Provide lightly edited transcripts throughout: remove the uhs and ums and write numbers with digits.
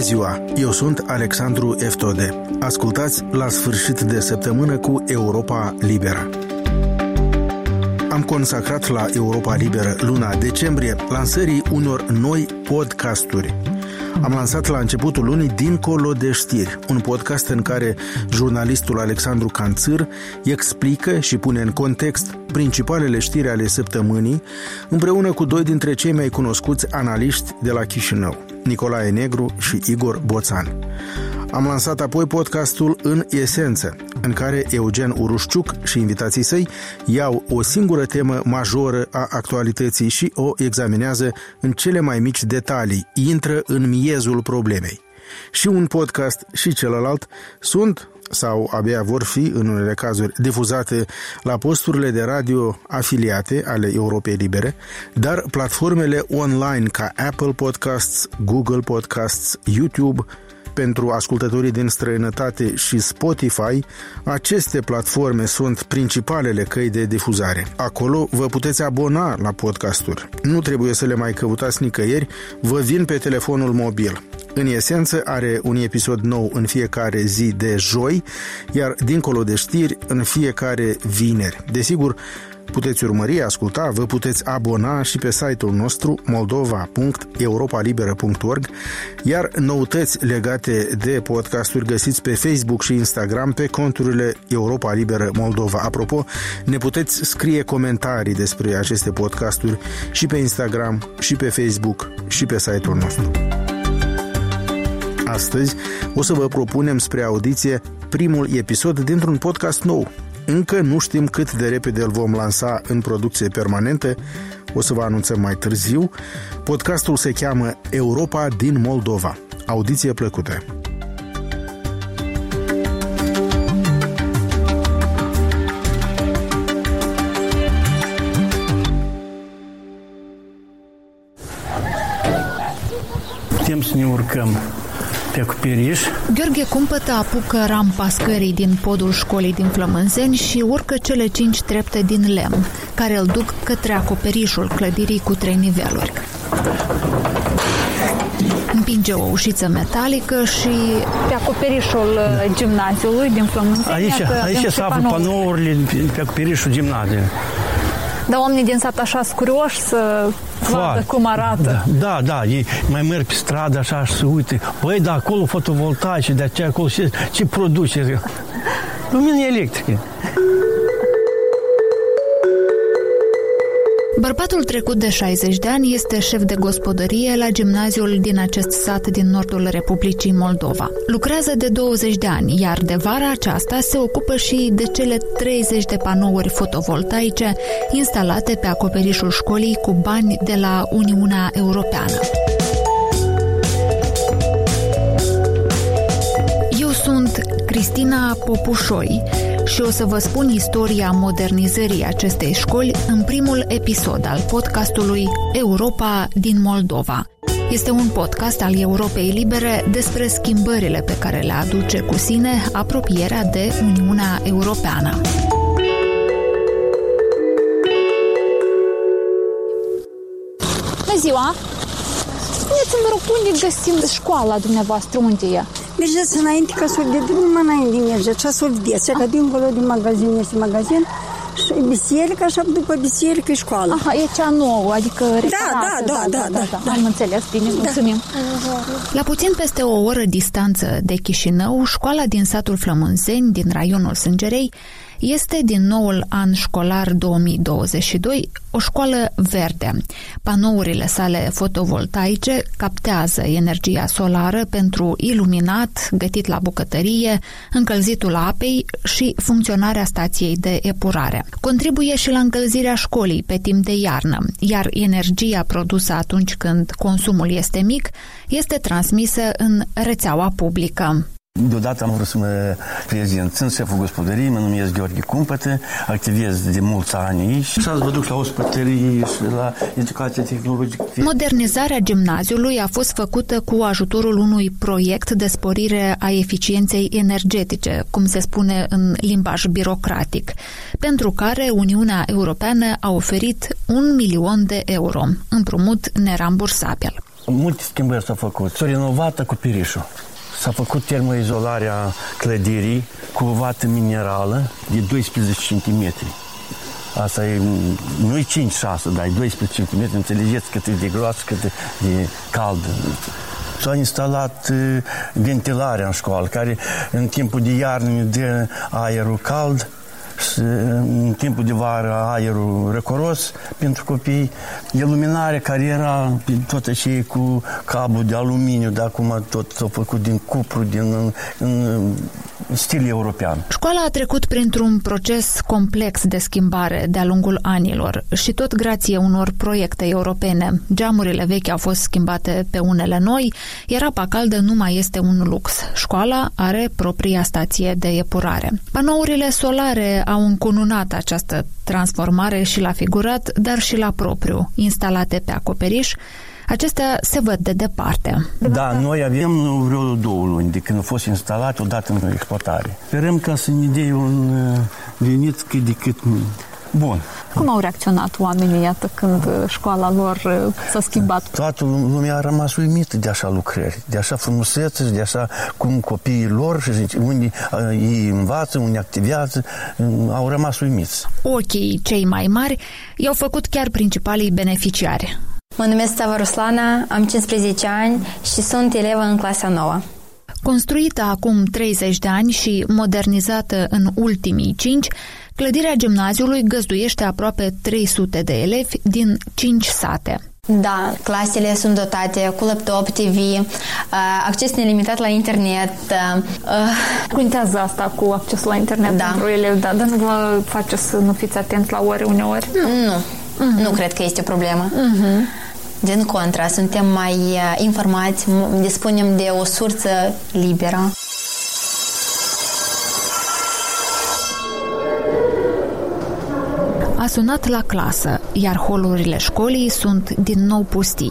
ziua! Eu sunt Alexandru Eftode. Ascultați La sfârșit de săptămână cu Europa Liberă. Am consacrat la Europa Liberă luna decembrie lansării unor noi podcasturi. Am lansat la începutul lunii Dincolo de știri, un podcast în care jurnalistul Alexandru Canțâr explică și pune în context principalele știri ale săptămânii, împreună cu doi dintre cei mai cunoscuți analiști de la Chișinău, Nicolae Negru și Igor Boțan. Am lansat apoi podcastul În esență, în care Eugen Urușciuc și invitații săi iau o singură temă majoră a actualității și o examinează în cele mai mici detalii, intră în miezul problemei. Și un podcast și celălalt sunt, sau abia vor fi, în unele cazuri, difuzate la posturile de radio afiliate ale Europei Libere, dar platformele online ca Apple Podcasts, Google Podcasts, YouTube, pentru ascultătorii din străinătate și Spotify, aceste platforme sunt principalele căi de difuzare. Acolo vă puteți abona la podcasturi. Nu trebuie să le mai căutați nicăieri, vă vin pe telefonul mobil. În esență are un episod nou în fiecare zi de joi, iar Dincolo de știri în fiecare vineri. Desigur, puteți urmări, asculta, vă puteți abona și pe site-ul nostru moldova.europalibera.org, iar noutăți legate de podcasturi găsiți pe Facebook și Instagram pe conturile Europa Liberă Moldova. Apropo, ne puteți scrie comentarii despre aceste podcasturi și pe Instagram, și pe Facebook, și pe site-ul nostru. Astăzi o să vă propunem spre audiție primul episod dintr-un podcast nou. Încă nu știm cât de repede îl vom lansa în producție permanentă, o să vă anunțăm mai târziu. Podcastul se cheamă Europa din Moldova. Audiție plăcută! Putem să ne urcăm pe acoperiș. Gheorghe Cumpătă apucă rampa scării din podul școlii din Flămânzeni și urcă cele 5 trepte din lemn, care îl duc către acoperișul clădirii cu 3 niveluri. Împinge o ușiță metalică și pe acoperișul gimnaziului din Flămânzeni. Aici se află panourile pe acoperișul gimnaziului. Dar oamenii din sat așa curioși să vadă cum arată. Da, ei mai merg pe stradă așa și se uite. Băi, da, acolo fotovoltaice, de aceea acolo ce produce? Lumină electrică. Bărbatul trecut de 60 de ani este șef de gospodărie la gimnaziul din acest sat din nordul Republicii Moldova. Lucrează de 20 de ani, iar de vara aceasta se ocupă și de cele 30 de panouri fotovoltaice instalate pe acoperișul școlii cu bani de la Uniunea Europeană. Eu sunt Cristina Popușoi și o să vă spun istoria modernizării acestei școli în primul episod al podcastului Europa din Moldova. Este un podcast al Europei Libere despre schimbările pe care le aduce cu sine apropierea de Uniunea Europeană. Bună ziua! Spuneți-mi, vă rog, unde găsim școala dumneavoastră? Unde e? Mergeți înainte, ca să vedeți, numai înainte mergeți, așa să vedeți, că dincolo de magazin este magazin și biserica, așa după biserică e școală. Aha, e cea nouă, adică reparată. Da. Am înțeles, bine, mulțumim. La puțin peste o oră distanță de Chișinău, școala din satul Flămânzeni, din raionul Sângerei, este din noul an școlar 2022 o școală verde. Panourile sale fotovoltaice captează energia solară pentru iluminat, gătit la bucătărie, încălzitul apei și funcționarea stației de epurare. Contribuie și la încălzirea școlii pe timp de iarnă, iar energia produsă atunci când consumul este mic este transmisă în rețeaua publică. Deodată am vrut să mă prezint. Sunt șeful gospodăriei, mă numesc Gheorghe Cumpătă, activez de mulți ani aici și să vă duc la ospătărie și la educație tehnologică. Modernizarea gimnaziului a fost făcută cu ajutorul unui proiect de sporire a eficienței energetice, cum se spune în limbaj birocratic, pentru care Uniunea Europeană a oferit 1 milion de euro, împrumut nerambursabil. Multe schimbări s-au făcut. S-a renovat acoperișul. S-a făcut termoizolarea clădirii cu o vată minerală de 12 cm. Asta e, nu e 5-6, dar e 12 cm. Înțelegeți cât e de groasă, cât e de cald. S-a instalat ventilarea în școală, care în timpul de iarnă ne dă aerul cald, în timpul de vară aerul răcoros pentru copii. Iluminarea care era tot așa cu cablu de aluminiu, dar acum tot s-a făcut din cupru, în stil european. Școala a trecut printr-un proces complex de schimbare de-a lungul anilor și tot grație unor proiecte europene. Geamurile vechi au fost schimbate pe unele noi, iar apa caldă nu mai este un lux. Școala are propria stație de epurare. Panourile solare au încununat această transformare și la figurat, dar și la propriu, instalate pe acoperiș. Acestea se văd de departe. Da, noi avem vreo 2 luni de când a fost instalat odată în exploatare. Sperăm ca să ne dea un venit cât de cât bun. Cum au reacționat oamenii, iată, când școala lor s-a schimbat? Toată lumea a rămas uimită de așa lucrări, de așa frumusețe și de așa cum copiii lor și unde ei învață, unde activează, au rămas uimiți. Ochii cei mai mari i-au făcut chiar principalii beneficiari. Mă numesc Sava Ruslana, am 15 ani și sunt elevă în clasa 9. Construită acum 30 de ani și modernizată în ultimii 5, clădirea gimnaziului găzduiește aproape 300 de elevi din 5 sate. Da, clasele sunt dotate cu laptop, TV, acces nelimitat la internet. Contează asta cu accesul la internet pentru elevi, dar nu vă face să nu fiți atenți la ore uneori? Nu cred că este o problemă. Din contra, suntem mai informați, dispunem de o sursă liberă. A sunat la clasă, iar holurile școlii sunt din nou pustii.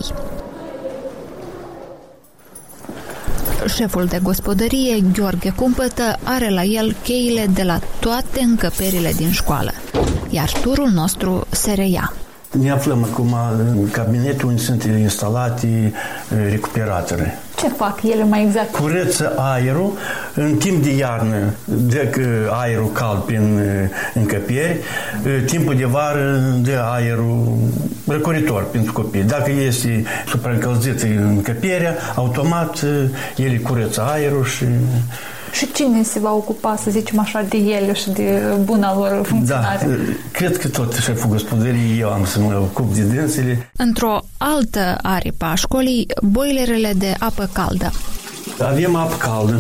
Șeful de gospodărie, Gheorghe Cumpătă, are la el cheile de la toate încăperile din școală, iar turul nostru se reia. Ne aflăm acum în cabinetul unde sunt instalate recuperatoare. Ce fac ele mai exact? Curăță aerul în timp de iarnă, dă aerul cald prin încăperi, timpul de vară dă aerul răcoritor pentru copii. Dacă este supraîncălzită încăperea, automat ele curăță aerul și... Și cine se va ocupa, să zicem așa, de ele și de buna lor funcționare? Da, cred că tot șeful gospodăriei eu am să mă ocup de dânsele. Într-o altă aripă a școlii, boilerele de apă caldă. Avem apă caldă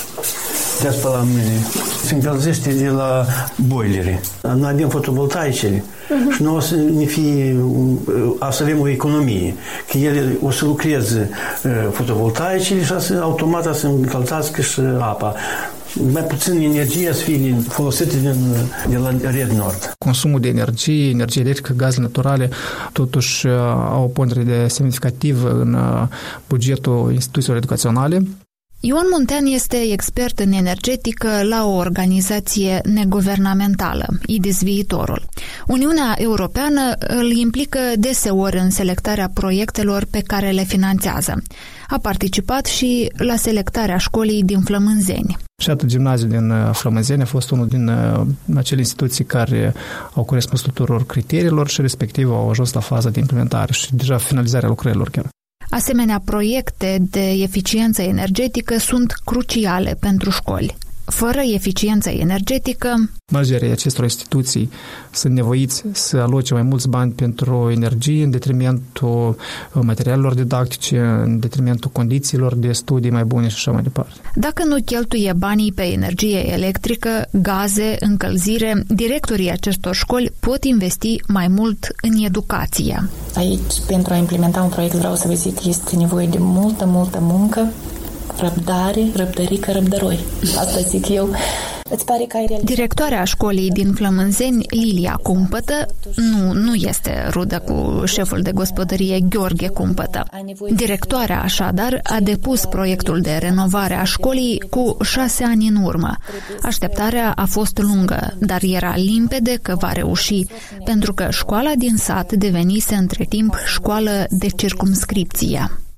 de spăla mâine. Se încălzește de la boilere. Noi avem fotovoltaicele și noi o să ne fie, o să avem o economie. Că ele o să lucreze fotovoltaicele și automat să încălzească și apa. Mai puțin energie să fie folosită de la Red Nord. Consumul de energie electrică, gaze naturale, totuși au o pondere semnificativă în bugetul instituțiilor educaționale. Ion Muntean este expert în energetică la o organizație neguvernamentală, IDIS Viitorul. Uniunea Europeană îl implică deseori în selectarea proiectelor pe care le finanțează. A participat și la selectarea școlii din Flămânzeni. Și atât gimnaziul din Flămânzeni a fost unul din acele instituții care au corespuns tuturor criteriilor și respectiv au ajuns la faza de implementare și deja finalizarea lucrărilor chiar. Asemenea, proiecte de eficiență energetică sunt cruciale pentru școli. Fără eficiență energetică, managerii acestor instituții sunt nevoiți să aloce mai mulți bani pentru energie în detrimentul materialelor didactice, în detrimentul condițiilor de studii mai bune și așa mai departe. Dacă nu cheltuie banii pe energie electrică, gaze, încălzire, directorii acestor școli pot investi mai mult în educație. Aici, pentru a implementa un proiect, vreau să vă zic, este nevoie de multă muncă, răbdare, răbdărică, răbdăroi. Asta zic eu. Îți pare că ai realizat... Directoarea școlii din Flămânzeni, Lilia Cumpătă, nu este rudă cu șeful de gospodărie Gheorghe Cumpătă. Directoarea, așadar, a depus proiectul de renovare a școlii cu 6 ani în urmă. Așteptarea a fost lungă, dar era limpede că va reuși, pentru că școala din sat devenise între timp școală de circumscripție.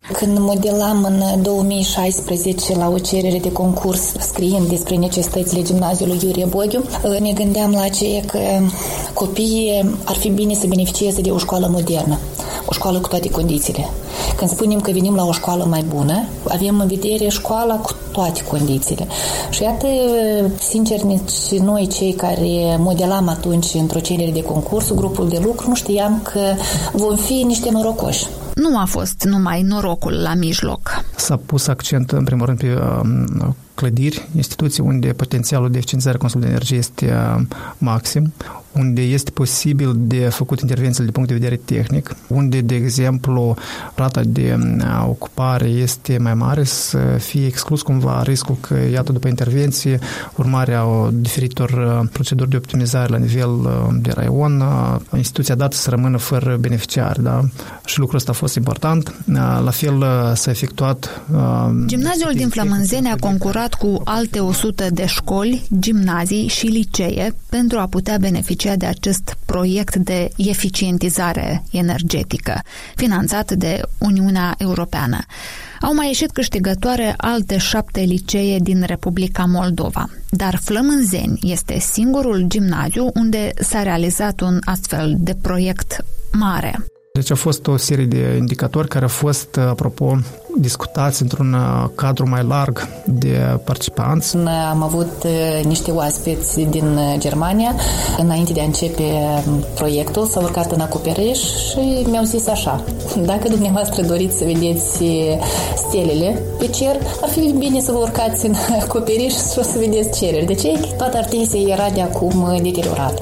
Când modelam în 2016 la o cerere de concurs scriind despre necesitățile gimnaziului Iurie Boghiu, ne gândeam la aceea că copiii ar fi bine să beneficieze de o școală modernă, o școală cu toate condițiile. Când spunem că venim la o școală mai bună, avem în vedere școala cu toate condițiile. Și iată, sincer, nici noi cei care modelam atunci într-o cerere de concurs, grupul de lucru, nu știam că vom fi niște norocoși. Nu a fost numai norocul la mijloc. S-a pus accent, în primul rând, pe clădiri, instituții unde potențialul de eficientizare consumului de energie este maxim, unde este posibil de făcut intervenții de punct de vedere tehnic, unde, de exemplu, rata de ocupare este mai mare, să fie exclus cumva riscul că, iată, după intervenție, urmarea diferitor proceduri de optimizare la nivel de raion, instituția dată să rămână fără beneficiari, da? Și lucrul ăsta a fost important. La fel s-a efectuat... Gimnaziul din Flămânzeni a concurat cu alte 100 de școli, gimnazii și licee pentru a putea beneficia de acest proiect de eficientizare energetică, finanțat de Uniunea Europeană. Au mai ieșit câștigătoare alte 7 licee din Republica Moldova, dar Flămânzeni este singurul gimnaziu unde s-a realizat un astfel de proiect mare. Deci a fost o serie de indicatori care au fost, apropo, discutați într-un cadru mai larg de participanți. Am avut niște oaspeți din Germania. Înainte de a începe proiectul, s-au urcat în acoperiș și mi-au zis așa: dacă dumneavoastră doriți să vedeți stelele pe cer, ar fi bine să vă urcați în acoperiș și să vedeți cereri. Deci toată artizia era de acum deteriorată.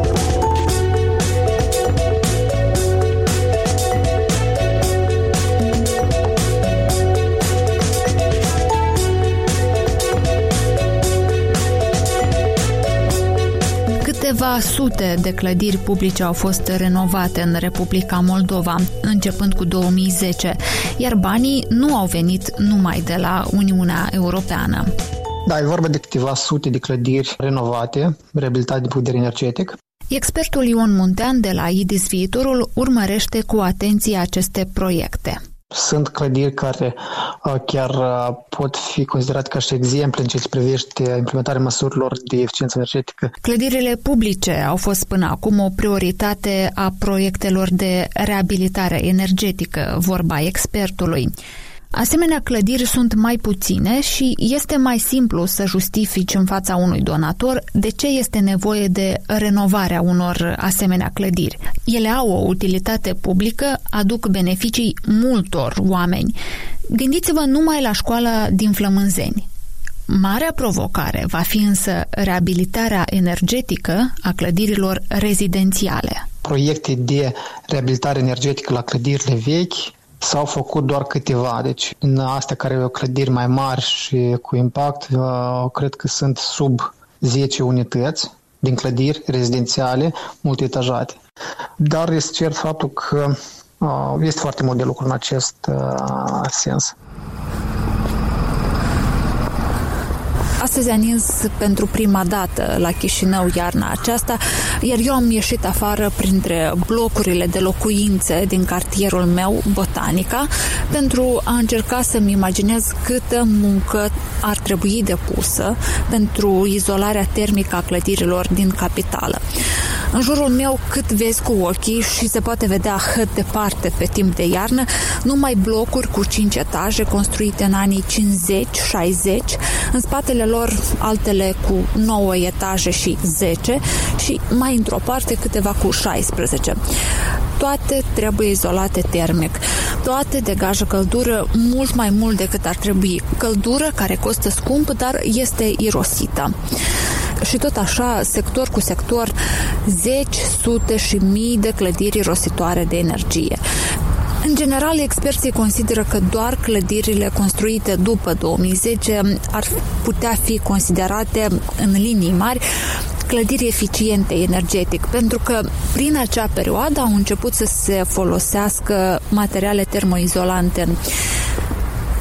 Câteva sute de clădiri publice au fost renovate în Republica Moldova, începând cu 2010, iar banii nu au venit numai de la Uniunea Europeană. Da, e vorba de câteva sute de clădiri renovate, reabilitate din punct de vedere energetic. Expertul Ion Muntean de la IDIS Viitorul urmărește cu atenție aceste proiecte. Sunt clădiri care chiar pot fi considerate ca și exemple în ceea ce privește implementarea măsurilor de eficiență energetică. Clădirile publice au fost până acum o prioritate a proiectelor de reabilitare energetică, vorba expertului. Asemenea, clădiri sunt mai puține și este mai simplu să justifici în fața unui donator de ce este nevoie de renovarea unor asemenea clădiri. Ele au o utilitate publică, aduc beneficii multor oameni. Gândiți-vă numai la școala din Flămânzeni. Marea provocare va fi însă reabilitarea energetică a clădirilor rezidențiale. Proiecte de reabilitare energetică la clădirile vechi s-au făcut doar câteva, deci în astea care au clădiri mai mari și cu impact, cred că sunt sub 10 unități din clădiri rezidențiale multietajate. Dar este cert faptul că este foarte mult de lucru în acest sens. Astăzi a nins pentru prima dată la Chișinău iarna aceasta, iar eu am ieșit afară printre blocurile de locuințe din cartierul meu, Botanica, pentru a încerca să-mi imaginez câtă muncă ar trebui depusă pentru izolarea termică a clădirilor din capitală. În jurul meu, cât vezi cu ochii și se poate vedea cât departe pe timp de iarnă, numai blocuri cu 5 etaje construite în anii 50-60, în spatele lor altele cu 9 etaje și 10 și mai într-o parte câteva cu 16. Toate trebuie izolate termic. Toate degajă căldură mult mai mult decât ar trebui. Căldură care costă scump, dar este irosită. Și tot așa, sector cu sector, zeci, sute și mii de clădiri irositoare de energie. În general, experții consideră că doar clădirile construite după 2010 ar putea fi considerate, în linii mari, clădiri eficiente energetic, pentru că prin acea perioadă au început să se folosească materiale termoizolante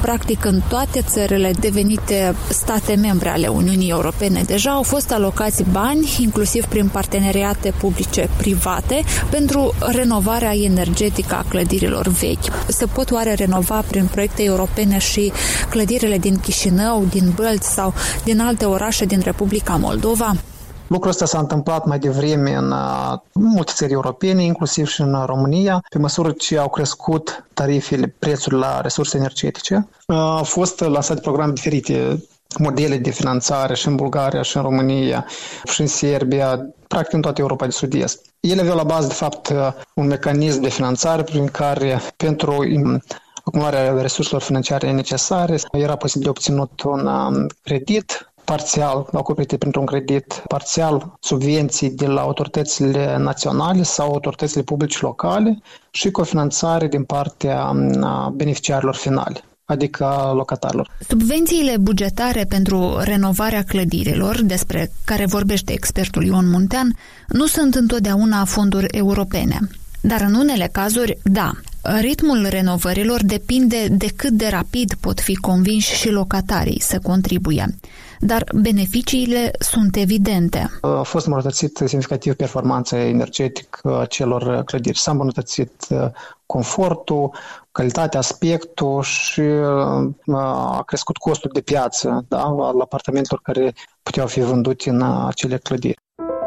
practic în toate țările devenite state membre ale Uniunii Europene deja au fost alocați bani, inclusiv prin parteneriate publice-private, pentru renovarea energetică a clădirilor vechi. Se pot oare renova prin proiecte europene și clădirile din Chișinău, din Bălți sau din alte orașe din Republica Moldova? Lucrul ăsta s-a întâmplat mai devreme în multe țări europene, inclusiv și în România, pe măsură ce au crescut tarifele, prețurile la resurse energetice. Au fost lansate programe diferite, modele de finanțare și în Bulgaria, și în România, și în Serbia, practic în toată Europa de Sud-Est. Ele aveau la bază, de fapt, un mecanism de finanțare prin care, pentru acumularea resurselor financiare necesare, era posibil de obținut un credit parțial acoperite printr-un credit, parțial subvenții de la autoritățile naționale sau autoritățile publice locale și cofinanțare din partea beneficiarilor finali, adică locatarilor. Subvențiile bugetare pentru renovarea clădirilor, despre care vorbește expertul Ion Muntean, nu sunt întotdeauna fonduri europene. Dar în unele cazuri, da. Ritmul renovărilor depinde de cât de rapid pot fi convinși și locatarii să contribuie. Dar beneficiile sunt evidente. A fost îmbunătățit semnificativ performanța energetică celor clădiri. S-a îmbunătățit confortul, calitatea, aspectul și a crescut costul de piață, da, al apartamentelor care puteau fi vândute în acele clădiri.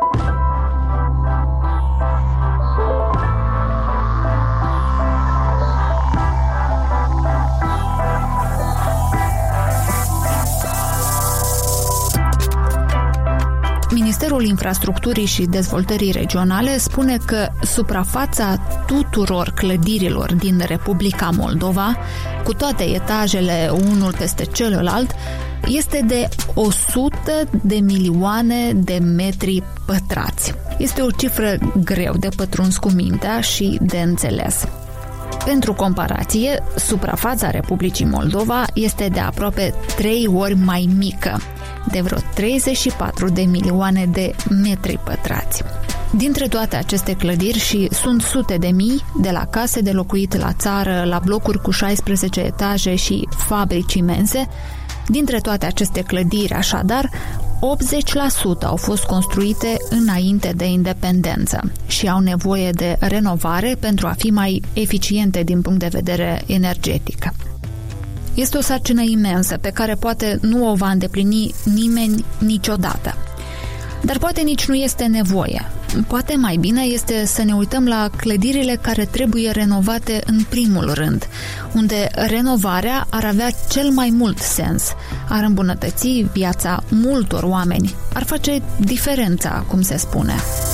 Ministerul Infrastructurii și Dezvoltării Regionale spune că suprafața tuturor clădirilor din Republica Moldova, cu toate etajele unul peste celălalt, este de 100 de milioane de metri pătrați. Este o cifră greu de pătruns cu mintea și de înțeles. Pentru comparație, suprafața Republicii Moldova este de aproape 3 ori mai mică, de vreo 34 de milioane de metri pătrați. Dintre toate aceste clădiri, și sunt sute de mii, de la case de locuit la țară, la blocuri cu 16 etaje și fabrici imense, dintre toate aceste clădiri, așadar, 80% au fost construite înainte de independență și au nevoie de renovare pentru a fi mai eficiente din punct de vedere energetic. Este o sarcină imensă pe care poate nu o va îndeplini nimeni niciodată. Dar poate nici nu este nevoie. Poate mai bine este să ne uităm la clădirile care trebuie renovate în primul rând, unde renovarea ar avea cel mai mult sens, ar îmbunătăți viața multor oameni, ar face diferența, cum se spune.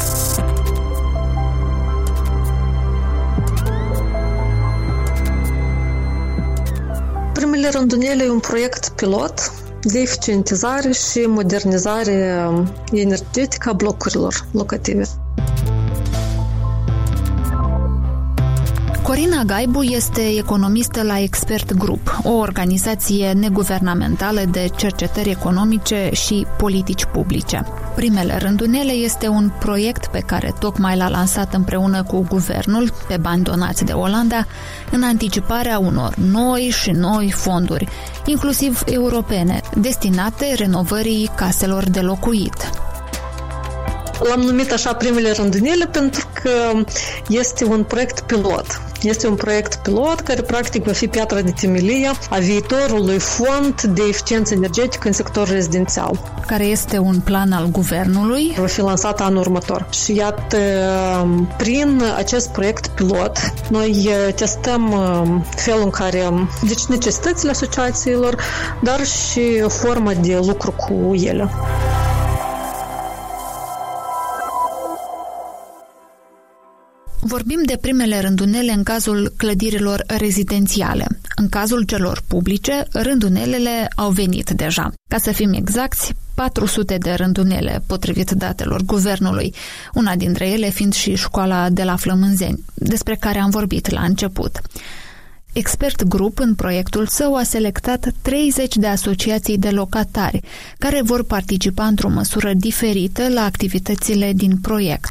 Primele rândunele e un proiect pilot de eficientizare și modernizare energetică a blocurilor locative. Corina Gaibu este economistă la Expert Group, o organizație neguvernamentală de cercetări economice și politici publice. Primele rândunele este un proiect pe care tocmai l-a lansat împreună cu guvernul, pe bani donați de Olanda, în anticiparea unor noi fonduri, inclusiv europene, destinate renovării caselor de locuit. L-am numit așa primele rândunele pentru că este un proiect pilot. Este un proiect pilot care practic va fi piatra de temelie a viitorului fond de eficiență energetică în sectorul rezidențial. Care este un plan al guvernului? Va fi lansat anul următor. Și iată, prin acest proiect pilot, noi testăm felul în care, deci necesitățile asociațiilor, dar și forma de lucru cu ele. Vorbim de primele rândunele în cazul clădirilor rezidențiale. În cazul celor publice, rândunelele au venit deja. Ca să fim exacti, 400 de rândunele, potrivit datelor guvernului, una dintre ele fiind și școala de la Flămânzeni, despre care am vorbit la început. Expert Group, în proiectul său, a selectat 30 de asociații de locatari, care vor participa într-o măsură diferită la activitățile din proiect.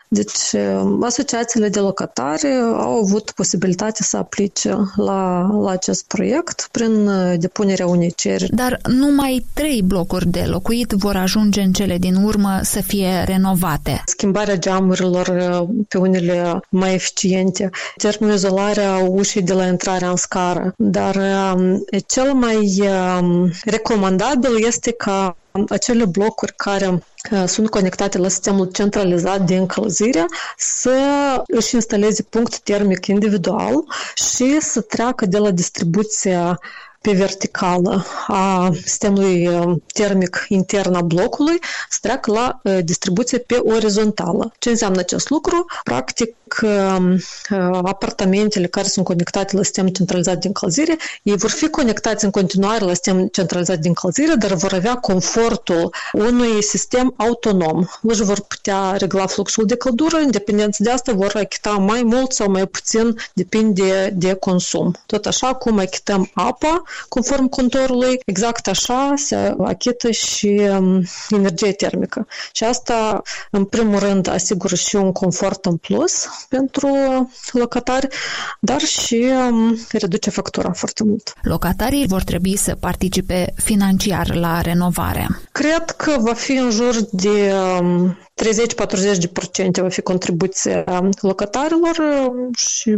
Deci, asociațiile de locatari au avut posibilitatea să aplice la acest proiect prin depunerea unei cereri. Dar numai 3 blocuri de locuit vor ajunge în cele din urmă să fie renovate. Schimbarea geamurilor pe unele mai eficiente, termoizolarea ușii de la intrarea în scară. Dar cel mai recomandabil este ca acele blocuri care sunt conectate la sistemul centralizat de încălzire să își instaleze punct termic individual și să treacă de la distribuția pe verticală a sistemului termic intern a blocului să treacă la distribuție pe orizontală. Ce înseamnă acest lucru? Practic, apartamentele care sunt conectate la sistemul centralizat de încălzire, ei vor fi conectați în continuare la sistemul centralizat de încălzire, dar vor avea confortul unui sistem autonom. Își vor putea regla fluxul de căldură, independență de asta vor achita mai mult sau mai puțin, depinde de consum. Tot așa cum achităm apa, conform contorului, exact așa se achită și energie termică. Și asta, în primul rând, asigură și un confort în plus pentru locatari, dar și reduce factura foarte mult. Locatarii vor trebui să participe financiar la renovare. Cred că va fi în jur de 30-40% va fi contribuția locatarilor și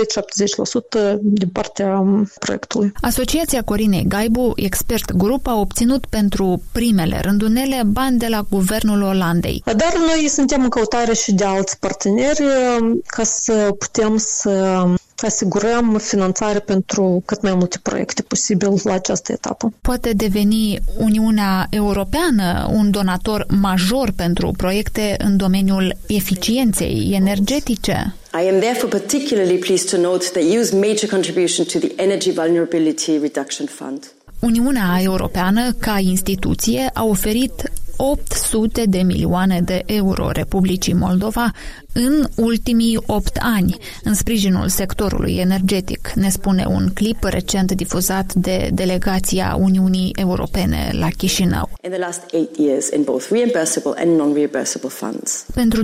60-70% din partea proiectului. Asociația Corinei Gaibu, expert grup, a obținut pentru primele rândunele bani de la guvernul Olandei. Dar noi suntem în căutare și de alți parteneri ca să putem să asigurăm finanțare pentru cât mai multe proiecte posibil la această etapă. Poate deveni Uniunea Europeană un donator major pentru proiecte în domeniul eficienței energetice? I am therefore particularly pleased to note the EU's major contribution to the Energy Vulnerability Reduction Fund. Uniunea Europeană, ca instituție, a oferit 800 de milioane de euro Republicii Moldova în ultimii 8 ani, în sprijinul sectorului energetic, ne spune un clip recent difuzat de delegația Uniunii Europene la Chișinău. In the last 8 years in both reimbursable and non-reimbursable funds. Pentru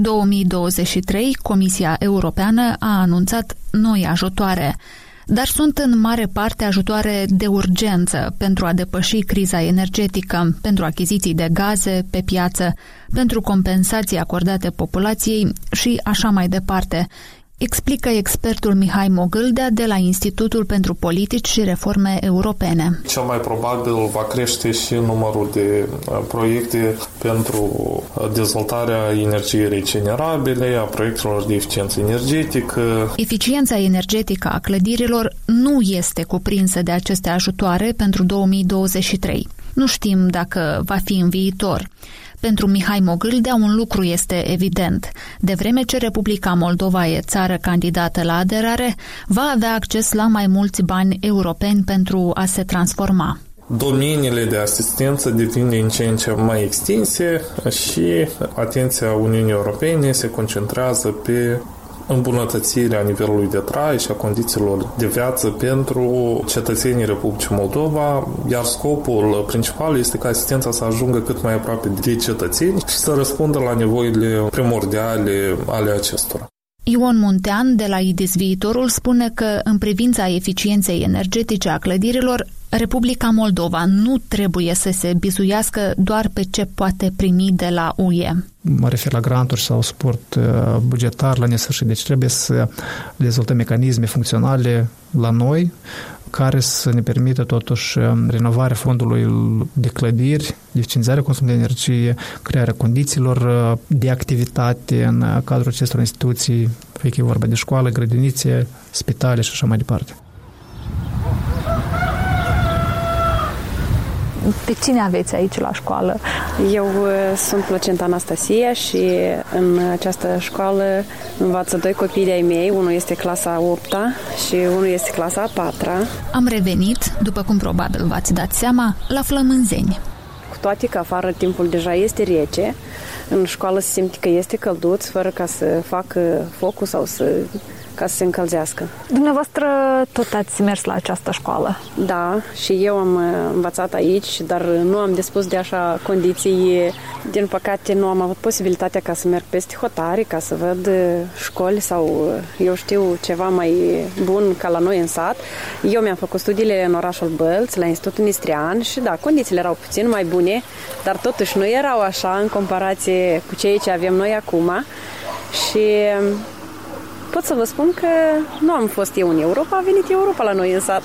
2023, Comisia Europeană a anunțat noi ajutoare, dar sunt în mare parte ajutoare de urgență pentru a depăși criza energetică, pentru achiziții de gaze pe piață, pentru compensații acordate populației și așa mai departe, explică expertul Mihai Mogâldea de la Institutul pentru Politici și Reforme Europene. Cel mai probabil va crește și numărul de proiecte pentru dezvoltarea energiei regenerabile, a proiectelor de eficiență energetică. Eficiența energetică a clădirilor nu este cuprinsă de aceste ajutoare pentru 2023. Nu știm dacă va fi în viitor. Pentru Mihai Mogâldea un lucru este evident. De vreme ce Republica Moldova e țară candidată la aderare, va avea acces la mai mulți bani europeni pentru a se transforma. Domeniile de asistență devin din ce în ce mai extinse și atenția Uniunii Europene se concentrează pe îmbunătățirea nivelului de trai și a condițiilor de viață pentru cetățenii Republicii Moldova, iar scopul principal este ca asistența să ajungă cât mai aproape de cetățeni și să răspundă la nevoile primordiale ale acestora. Ion Muntean de la IDIS Viitorul spune că în privința eficienței energetice a clădirilor, Republica Moldova nu trebuie să se bizuiască doar pe ce poate primi de la UE. Mă refer la granturi sau suport bugetar la nesfârșit. Deci trebuie să dezvoltăm mecanisme funcționale la noi care să ne permită totuși renovarea fondului de clădiri, eficientizarea consumului de energie, crearea condițiilor de activitate în cadrul acestor instituții, fie că e vorba de școală, grădinițe, spitale și așa mai departe. Pe cine aveți aici la școală? Eu sunt Plăcenta Anastasia și în această școală învață 2 copii de-ai mei. Unul este clasa 8-a și unul este clasa 4-a. Am revenit, după cum probabil v-ați dat seama, la Flămânzeni. Cu toate că afară timpul deja este rece, în școală se simte că este călduț, fără ca să facă focul sau să ca să se încălzească. Dumneavoastră tot ați mers la această școală? Da, și eu am învățat aici, dar nu am dispus de așa condiții. Din păcate nu am avut posibilitatea ca să merg peste hotare, ca să văd școli sau eu știu ceva mai bun ca la noi în sat. Eu mi-am făcut studiile în orașul Bălți, la Institutul Nistrian și da, condițiile erau puțin mai bune, dar totuși nu erau așa în comparație cu ceea ce avem noi acum. Și pot să vă spun că nu am fost eu în Europa, a venit Europa la noi în sat.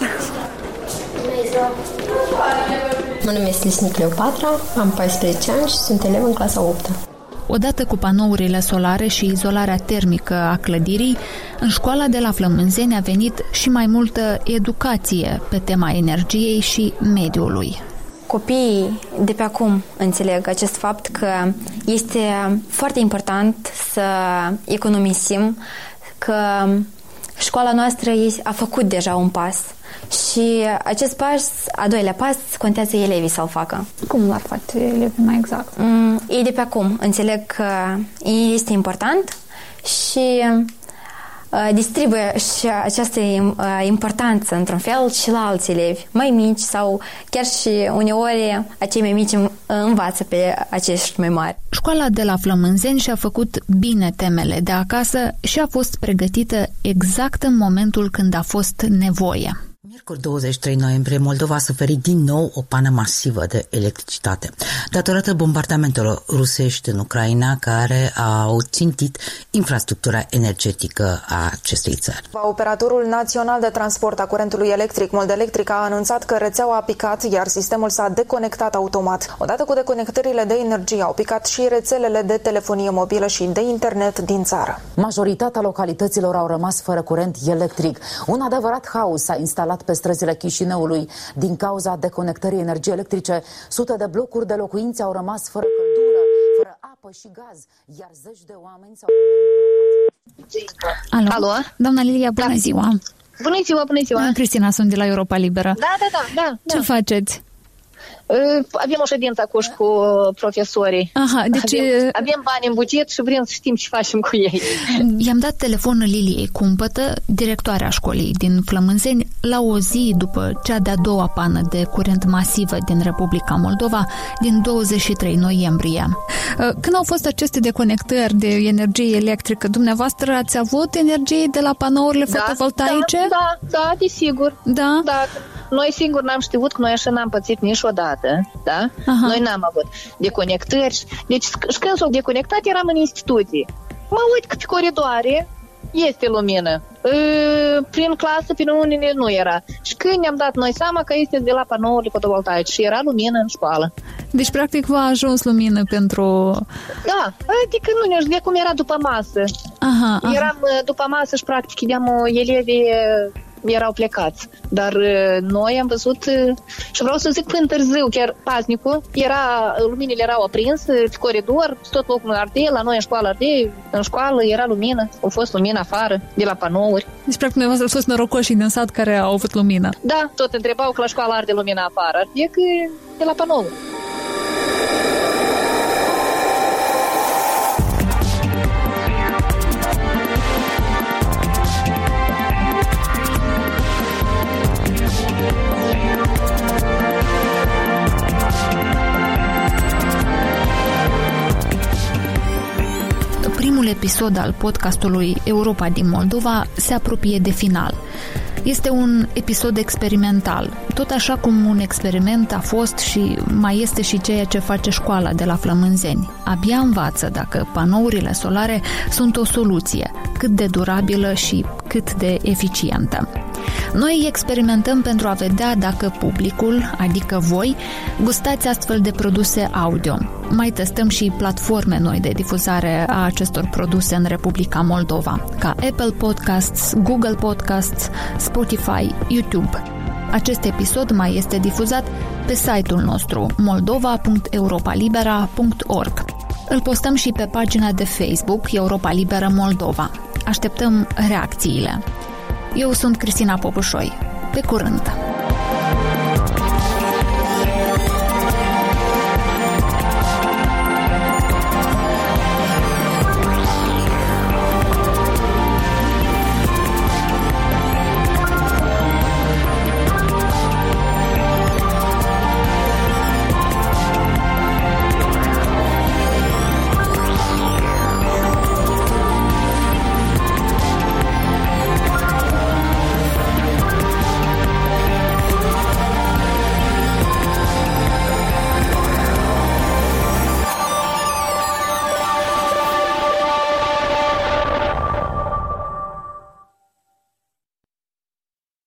Mă numesc Lisnic Cleopatra, am 14 ani și sunt elev în clasa 8-a. Odată cu panourile solare și izolarea termică a clădirii, în școala de la Flămânzeni a venit și mai multă educație pe tema energiei și mediului. Copiii de pe acum înțeleg acest fapt că este foarte important să economisim, că școala noastră a făcut deja un pas și acest pas, a doilea pas, contează elevii să-l facă. Cum l-ar face elevii mai exact? Ei de pe acum înțeleg că este important și distribuie și această importanță într-un fel și la alți elevi mai mici sau chiar și uneori acei mai mici învață pe acești mai mari. Școala de la Flămânzeni și-a făcut bine temele de acasă și a fost pregătită exact în momentul când a fost nevoie. Miercuri 23 noiembrie, Moldova a suferit din nou o pană masivă de electricitate, datorată bombardamentelor rusești în Ucraina, care au țintit infrastructura energetică a acestei țări. Operatorul național de transport a curentului electric, Moldelectric, a anunțat că rețeaua a picat, iar sistemul s-a deconectat automat. Odată cu deconectările de energie au picat și rețelele de telefonie mobilă și de internet din țară. Majoritatea localităților au rămas fără curent electric. Un adevărat haos s-a instalat pe străzile Chișinăului. Din cauza deconectării energiei electrice, sute de blocuri de locuințe au rămas fără căldură, fără apă și gaz, iar zeci de oameni s-au pomenit. Alo? Doamna Lilia, bună ziua! Bună ziua, bună ziua! Cristina, sunt de la Europa Liberă. Da. Ce faceți? Avem o ședință acum cu profesorii. Aha, deci... avem bani în buget și vrem să știm ce facem cu ei. I-am dat telefonul Liliei Cumpătă, directoarea școlii din Flămânzeni, la o zi după cea de-a doua pană de curent masivă din Republica Moldova, din 23 noiembrie. Când au fost aceste deconectări de energie electrică, dumneavoastră ați avut energie de la panourile fotovoltaice? Da, desigur. Da? Noi singur n-am știut că noi așa n-am pățit niciodată, da? Aha. Noi n-am avut deconectări. Deci când s-au deconectat eram în instituții. Mă uit că pe coridoare este lumină. Prin clasă, prin unele nu era. Și când ne-am dat noi seama că este de la panourile fotovoltaice și era lumină în școală. Deci, practic, v-a ajuns lumină pentru... Da, adică nu ne știu cum era după masă. Aha. Eram după masă și, practic, elevii erau plecați. Dar noi am văzut și vreau să zic până târziu, chiar paznicul, luminile erau aprinse pe coridor, tot locul ardea, la noi în școală ardea, în școală era lumină, a fost lumină afară, de la panouri. Deci, practic, noi au fost norocoșii din sat care au avut lumină. Da, tot întrebau că la școală arde lumina afară, ardea că de la panouri. Primul episod al podcastului Europa din Moldova se apropie de final. Este un episod experimental, tot așa cum un experiment a fost și mai este și ceea ce face școala de la Flămânzeni. Abia învață dacă panourile solare sunt o soluție, cât de durabilă și cât de eficientă. Noi experimentăm pentru a vedea dacă publicul, adică voi, gustați astfel de produse audio. Mai testăm și platforme noi de difuzare a acestor produse în Republica Moldova, ca Apple Podcasts, Google Podcasts, Spotify, YouTube. Acest episod mai este difuzat pe site-ul nostru moldova.europalibera.org. Îl postăm și pe pagina de Facebook Europa Liberă Moldova. Așteptăm reacțiile. Eu sunt Cristina Popușoi. Pe curând!